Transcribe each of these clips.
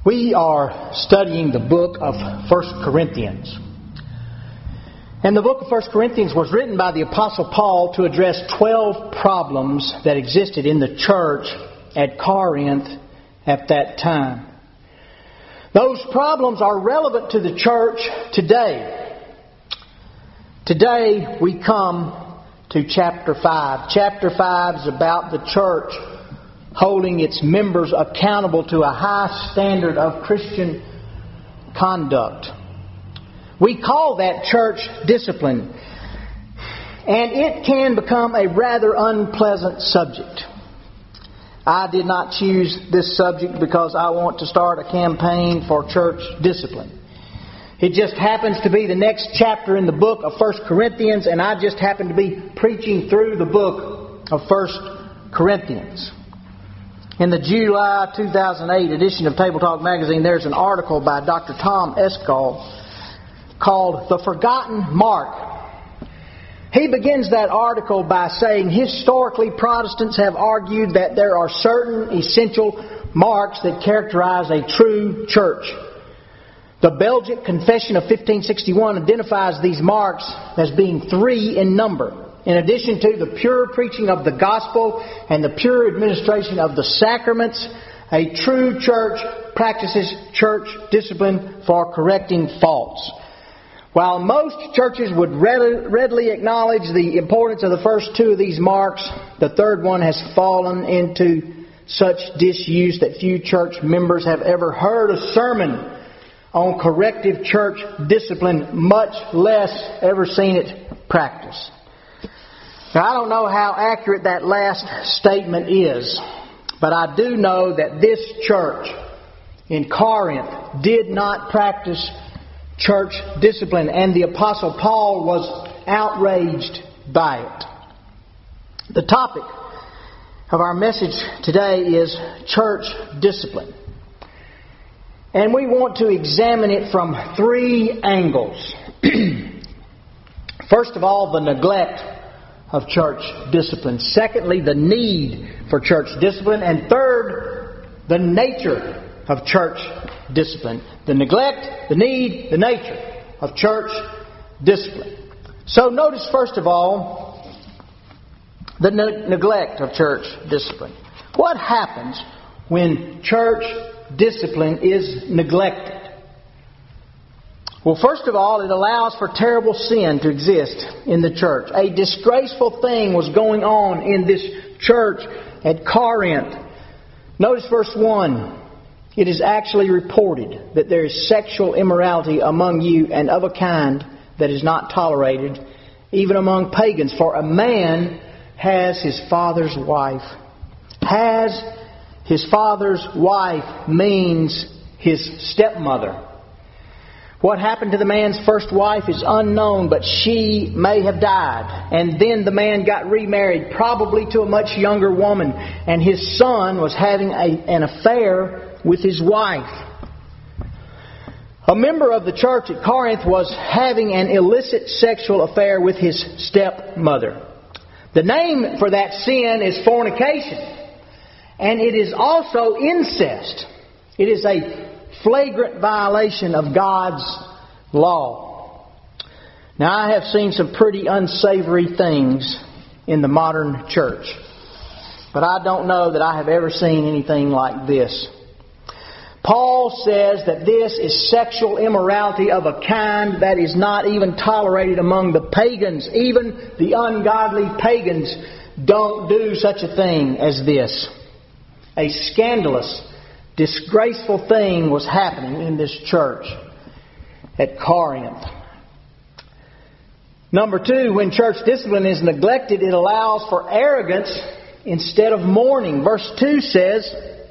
We are studying the book of 1 Corinthians. And the book of 1 Corinthians was written by the Apostle Paul to address 12 problems that existed in the church at Corinth at that time. Those problems are relevant to the church today. Today we come to chapter 5. Chapter 5 is about the church holding its members accountable to a high standard of Christian conduct. We call that church discipline, and it can become a rather unpleasant subject. I did not choose this subject because I want to start a campaign for church discipline. It just happens to be the next chapter in the book of 1 Corinthians, and I just happen to be preaching through the book of 1 Corinthians. In the July 2008 edition of Table Talk magazine, there's an article by Dr. Tom Eskol called The Forgotten Mark. He begins that article by saying, historically, Protestants have argued that there are certain essential marks that characterize a true church. The Belgic Confession of 1561 identifies these marks as being 3 in number. In addition to the pure preaching of the gospel and the pure administration of the sacraments, a true church practices church discipline for correcting faults. While most churches would readily acknowledge the importance of the first 2 of these marks, the third one has fallen into such disuse that few church members have ever heard a sermon on corrective church discipline, much less ever seen it practiced. Now, I don't know how accurate that last statement is, but I do know that this church in Corinth did not practice church discipline, and the Apostle Paul was outraged by it. The topic of our message today is church discipline. And we want to examine it from 3 angles. First of all, the neglect of church discipline. Secondly, the need for church discipline. And third, the nature of church discipline. The neglect, the need, the nature of church discipline. So notice first of all, the neglect of church discipline. What happens when church discipline is neglected? Well, first of all, it allows for terrible sin to exist in the church. A disgraceful thing was going on in this church at Corinth. Notice verse 1. It is actually reported that there is sexual immorality among you, and of a kind that is not tolerated, even among pagans. For a man has his father's wife. Has his father's wife means his stepmother. What happened to the man's first wife is unknown, but she may have died. And then the man got remarried, probably to a much younger woman. And his son was having an affair with his wife. A member of the church at Corinth was having an illicit sexual affair with his stepmother. The name for that sin is fornication. And it is also incest. It is a flagrant violation of God's law. Now, I have seen some pretty unsavory things in the modern church, but I don't know that I have ever seen anything like this. Paul says that this is sexual immorality of a kind that is not even tolerated among the pagans. Even the ungodly pagans don't do such a thing as this. A scandalous, disgraceful thing was happening in this church at Corinth. Number 2, when church discipline is neglected, it allows for arrogance instead of mourning. Verse 2 says,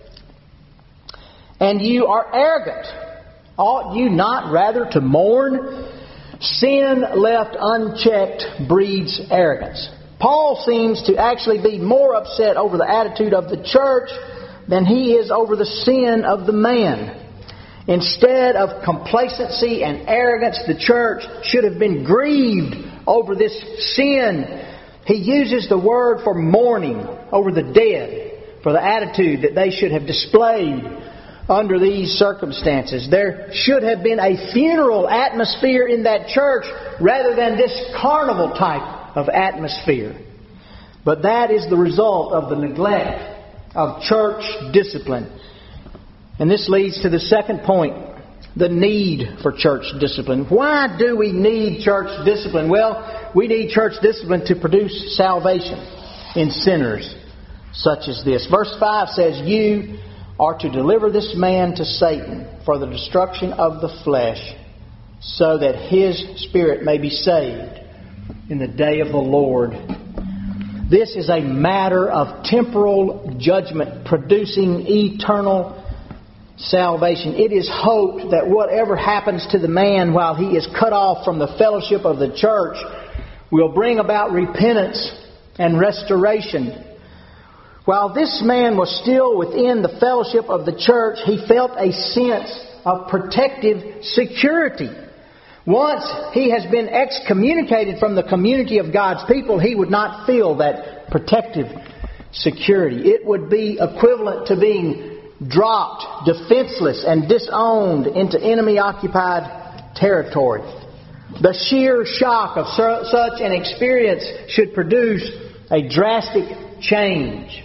"And you are arrogant. Ought you not rather to mourn? Sin left unchecked breeds arrogance." Paul seems to actually be more upset over the attitude of the church than he is over the sin of the man. Instead of complacency and arrogance, the church should have been grieved over this sin. He uses the word for mourning over the dead, for the attitude that they should have displayed under these circumstances. There should have been a funeral atmosphere in that church rather than this carnival type of atmosphere. But that is the result of the neglect of church discipline. And this leads to the second point, the need for church discipline. Why do we need church discipline? Well, we need church discipline to produce salvation in sinners such as this. Verse 5 says, "You are to deliver this man to Satan for the destruction of the flesh, so that his spirit may be saved in the day of the Lord." This is a matter of temporal judgment producing eternal salvation. It is hoped that whatever happens to the man while he is cut off from the fellowship of the church will bring about repentance and restoration. While this man was still within the fellowship of the church, he felt a sense of protective security. Once he has been excommunicated from the community of God's people, he would not feel that protective security. It would be equivalent to being dropped, defenseless, and disowned into enemy-occupied territory. The sheer shock of such an experience should produce a drastic change.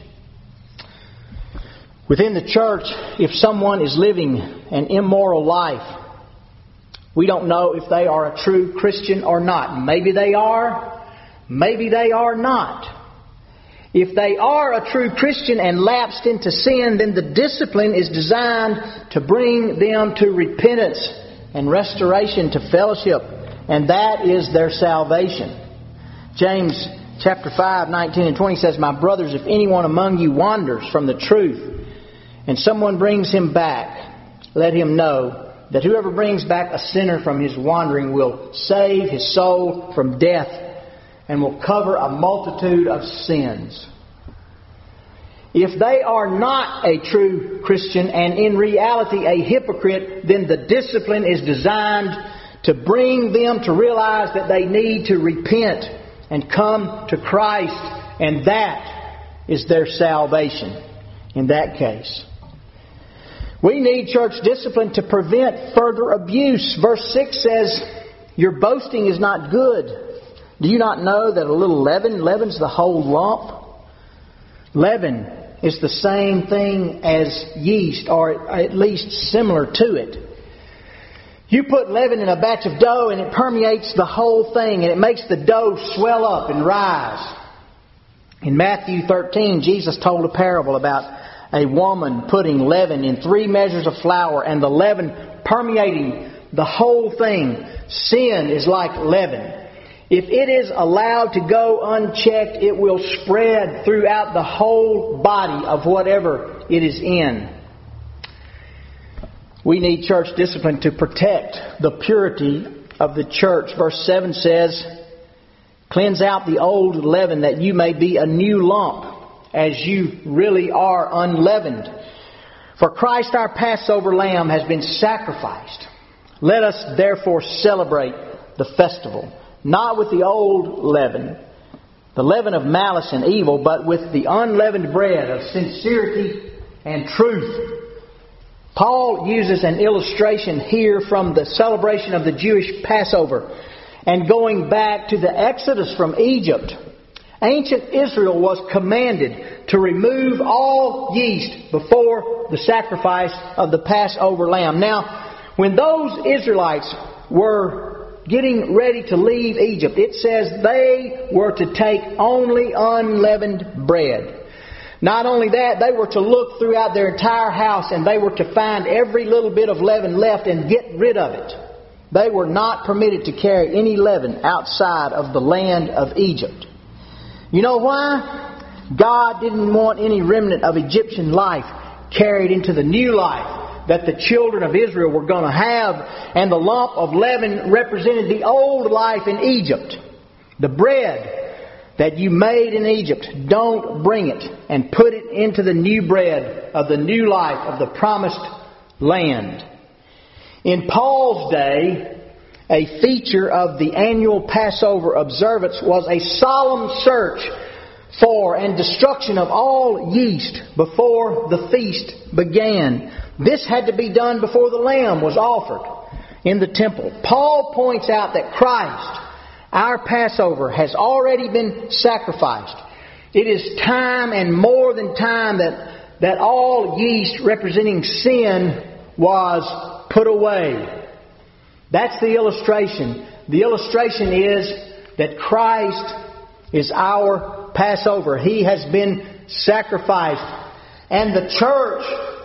Within the church, if someone is living an immoral life, we don't know if they are a true Christian or not. Maybe they are, maybe they are not. If they are a true Christian and lapsed into sin, then the discipline is designed to bring them to repentance and restoration to fellowship, and that is their salvation. James chapter 5, 19 and 20 says, "My brothers, if anyone among you wanders from the truth, and someone brings him back, let him know that whoever brings back a sinner from his wandering will save his soul from death and will cover a multitude of sins." If they are not a true Christian and in reality a hypocrite, then the discipline is designed to bring them to realize that they need to repent and come to Christ, and that is their salvation in that case. We need church discipline to prevent further abuse. Verse 6 says, "Your boasting is not good. Do you not know that a little leaven leavens the whole lump?" Leaven is the same thing as yeast, or at least similar to it. You put leaven in a batch of dough and it permeates the whole thing, and it makes the dough swell up and rise. In Matthew 13, Jesus told a parable about a woman putting leaven in 3 measures of flour and the leaven permeating the whole thing. Sin is like leaven. If it is allowed to go unchecked, it will spread throughout the whole body of whatever it is in. We need church discipline to protect the purity of the church. Verse 7 says, "Cleanse out the old leaven that you may be a new lump, as you really are unleavened. For Christ our Passover lamb has been sacrificed. Let us therefore celebrate the festival, not with the old leaven, the leaven of malice and evil, but with the unleavened bread of sincerity and truth." Paul uses an illustration here from the celebration of the Jewish Passover and going back to the Exodus from Egypt. Ancient Israel was commanded to remove all yeast before the sacrifice of the Passover lamb. Now, when those Israelites were getting ready to leave Egypt, it says they were to take only unleavened bread. Not only that, they were to look throughout their entire house and they were to find every little bit of leaven left and get rid of it. They were not permitted to carry any leaven outside of the land of Egypt. You know why? God didn't want any remnant of Egyptian life carried into the new life that the children of Israel were going to have, and the lump of leaven represented the old life in Egypt. The bread that you made in Egypt, don't bring it and put it into the new bread of the new life of the promised land. In Paul's day, a feature of the annual Passover observance was a solemn search for and destruction of all yeast before the feast began. This had to be done before the lamb was offered in the temple. Paul points out that Christ, our Passover, has already been sacrificed. It is time and more than time that all yeast representing sin was put away. That's the illustration. The illustration is that Christ is our Passover. He has been sacrificed. And the church,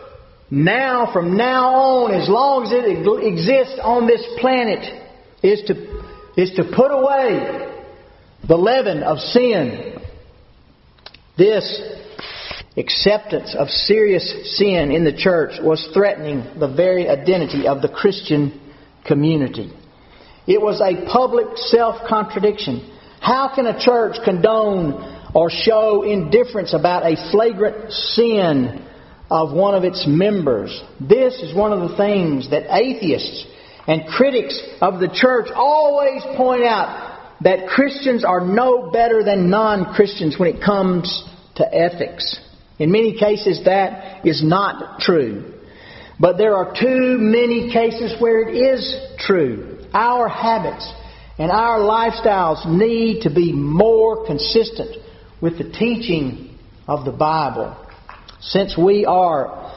from now on, as long as it exists on this planet, is to put away the leaven of sin. This acceptance of serious sin in the church was threatening the very identity of the Christian community. It was a public self-contradiction. How can a church condone or show indifference about a flagrant sin of one of its members? This is one of the things that atheists and critics of the church always point out, that Christians are no better than non-Christians when it comes to ethics. In many cases that is not true. But there are too many cases where it is true. Our habits and our lifestyles need to be more consistent with the teaching of the Bible. Since we are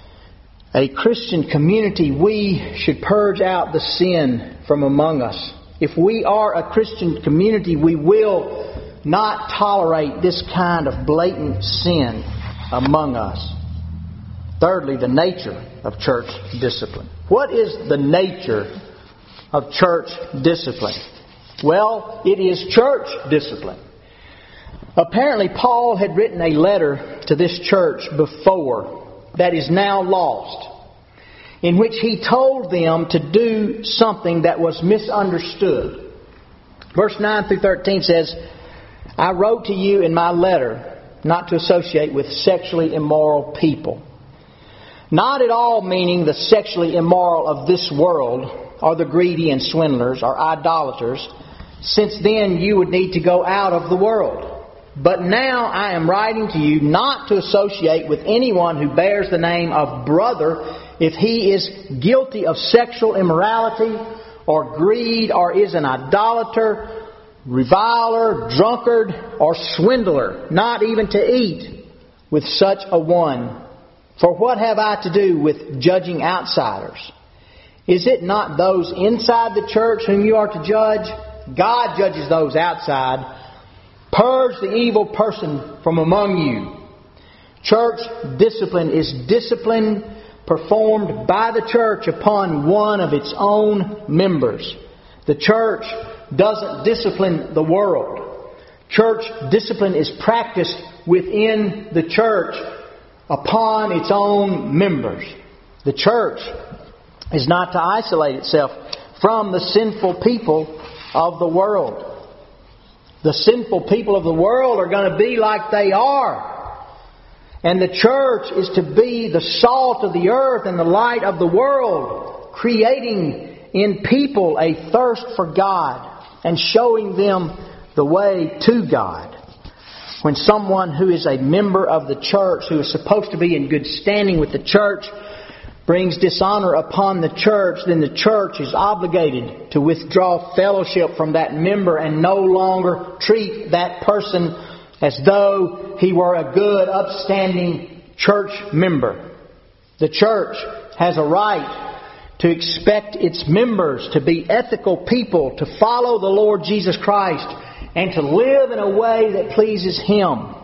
a Christian community, we should purge out the sin from among us. If we are a Christian community, we will not tolerate this kind of blatant sin among us. Thirdly, the nature of church discipline. What is the nature of church discipline? Well, it is church discipline. Apparently, Paul had written a letter to this church before that is now lost, in which he told them to do something that was misunderstood. Verse 9 through 13 says, I wrote to you in my letter not to associate with sexually immoral people. Not at all meaning the sexually immoral of this world, or the greedy and swindlers, or idolaters, since then you would need to go out of the world. But now I am writing to you not to associate with anyone who bears the name of brother if he is guilty of sexual immorality or greed, or is an idolater, reviler, drunkard, or swindler, not even to eat with such a one. For what have I to do with judging outsiders? Is it not those inside the church whom you are to judge? God judges those outside. Purge the evil person from among you. Church discipline is discipline performed by the church upon one of its own members. The church doesn't discipline the world. Church discipline is practiced within the church upon its own members. The church is not to isolate itself from the sinful people of the world. The sinful people of the world are going to be like they are. And the church is to be the salt of the earth and the light of the world, creating in people a thirst for God and showing them the way to God. When someone who is a member of the church, who is supposed to be in good standing with the church, brings dishonor upon the church, then the church is obligated to withdraw fellowship from that member and no longer treat that person as though he were a good, upstanding church member. The church has a right to expect its members to be ethical people, to follow the Lord Jesus Christ, and to live in a way that pleases Him.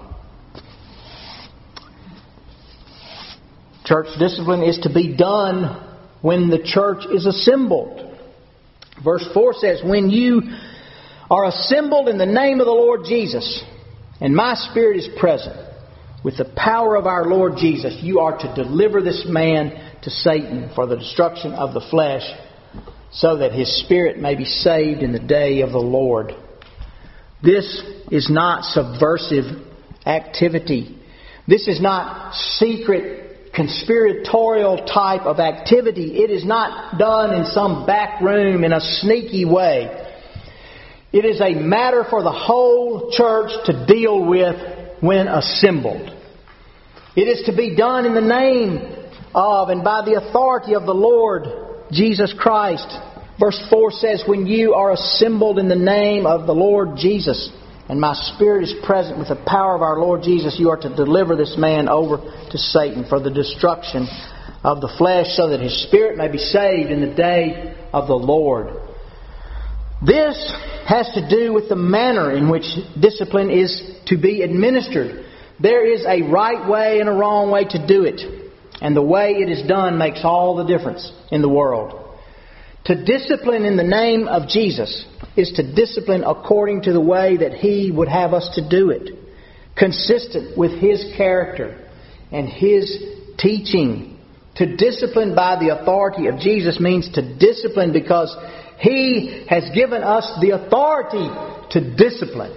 Church discipline is to be done when the church is assembled. Verse 4 says, when you are assembled in the name of the Lord Jesus, and my Spirit is present, with the power of our Lord Jesus, you are to deliver this man to Satan for the destruction of the flesh, so that his spirit may be saved in the day of the Lord. This is not subversive activity. This is not secret conspiratorial type of activity. It is not done in some back room in a sneaky way. It is a matter for the whole church to deal with when assembled. It is to be done in the name of and by the authority of the Lord Jesus Christ. Verse 4 says, when you are assembled in the name of the Lord Jesus, and my Spirit is present with the power of our Lord Jesus, you are to deliver this man over to Satan for the destruction of the flesh, so that his spirit may be saved in the day of the Lord. This has to do with the manner in which discipline is to be administered. There is a right way and a wrong way to do it. And the way it is done makes all the difference in the world. To discipline in the name of Jesus is to discipline according to the way that He would have us to do it, consistent with His character and His teaching. To discipline by the authority of Jesus means to discipline because He has given us the authority to discipline.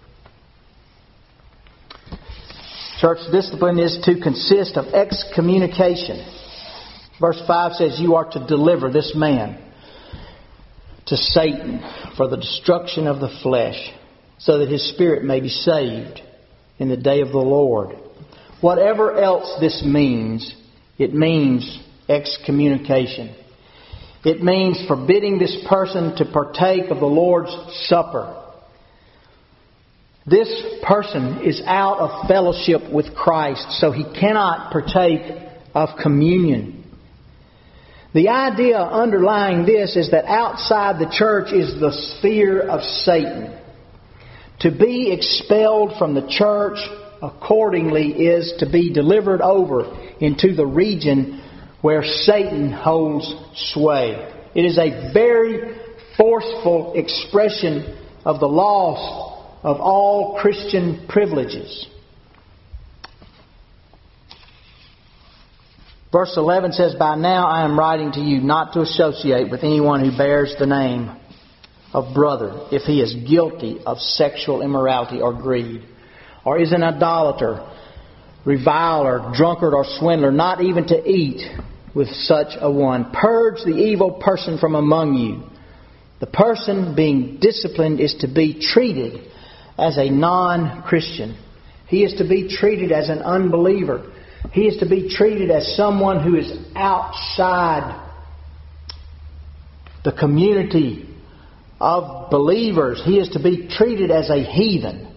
Church discipline is to consist of excommunication. Verse 5 says, you are to deliver this man to Satan for the destruction of the flesh, so that his spirit may be saved in the day of the Lord. Whatever else this means, it means excommunication. It means forbidding this person to partake of the Lord's Supper. This person is out of fellowship with Christ, so he cannot partake of communion. The idea underlying this is that outside the church is the sphere of Satan. To be expelled from the church accordingly is to be delivered over into the region where Satan holds sway. It is a very forceful expression of the loss of all Christian privileges. Verse 11 says, by now I am writing to you not to associate with anyone who bears the name of brother, if he is guilty of sexual immorality or greed, or is an idolater, reviler, drunkard, or swindler, not even to eat with such a one. Purge the evil person from among you. The person being disciplined is to be treated as a non-Christian. He is to be treated as an unbeliever. He is to be treated as someone who is outside the community of believers. He is to be treated as a heathen.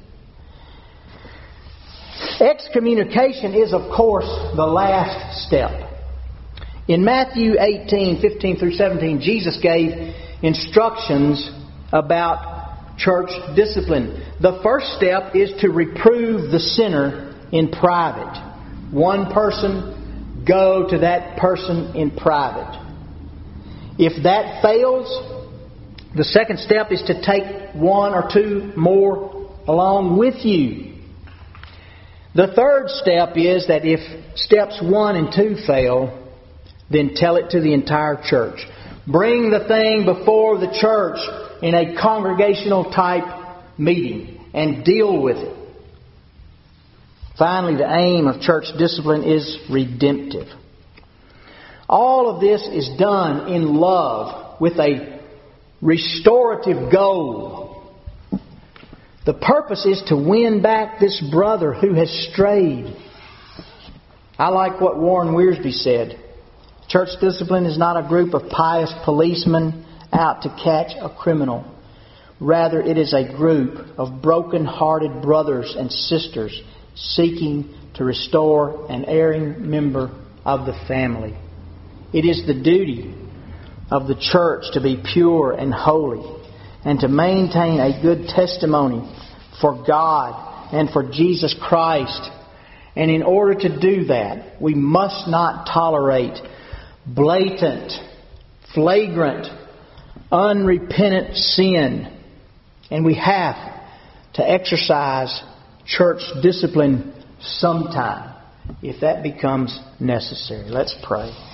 Excommunication is, of course, the last step. In Matthew 18:15 through 17, Jesus gave instructions about church discipline. The first step is to reprove the sinner in private. One person, go to that person in private. If that fails, the second step is to take one or two more along with you. The third step is that if steps 1 and 2 fail, then tell it to the entire church. Bring the thing before the church in a congregational type meeting and deal with it. Finally, the aim of church discipline is redemptive. All of this is done in love with a restorative goal. The purpose is to win back this brother who has strayed. I like what Warren Wiersbe said. Church discipline is not a group of pious policemen out to catch a criminal. Rather, it is a group of broken-hearted brothers and sisters seeking to restore an erring member of the family. It is the duty of the church to be pure and holy and to maintain a good testimony for God and for Jesus Christ. And in order to do that, we must not tolerate blatant, flagrant, unrepentant sin. And we have to exercise church discipline sometime if that becomes necessary. Let's pray.